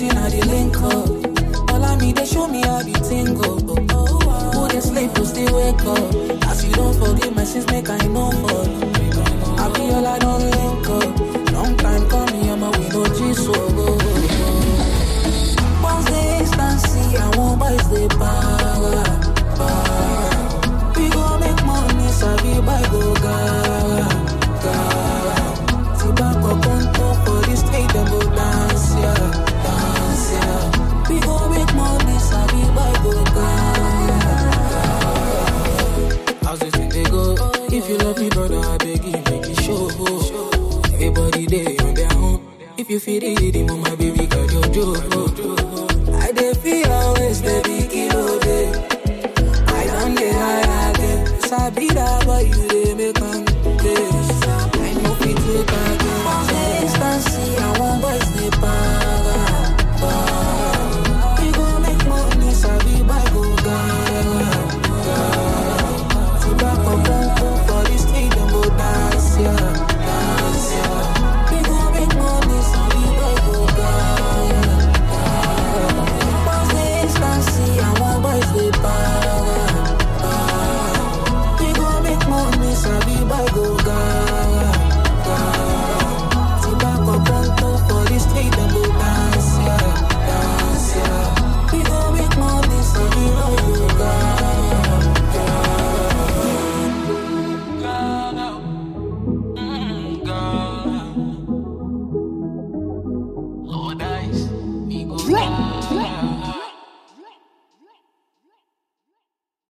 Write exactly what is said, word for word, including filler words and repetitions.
waiting at the link up. All I need, they show me how the thing go. Who they sleep, who still wake up. As you don't forgive my sins, make I know for. I be all I don't link up. Long time coming, I'm a window, Jesus, so go. Once they instancy, I won't buy the power. power. We gon' make money, sabi buy go gara, gara. Tibako conto for this state, them go dance, yeah, dance, yeah. We gon' make money, sabi buy go gara, gara. How's this thing they go? If you love me, brother, I beg you, make it show. Everybody there on their own. If you feel it, mama, my baby, got your joke. I dey feel always, baby, kilo day. I don't get high again. Sabi that, but you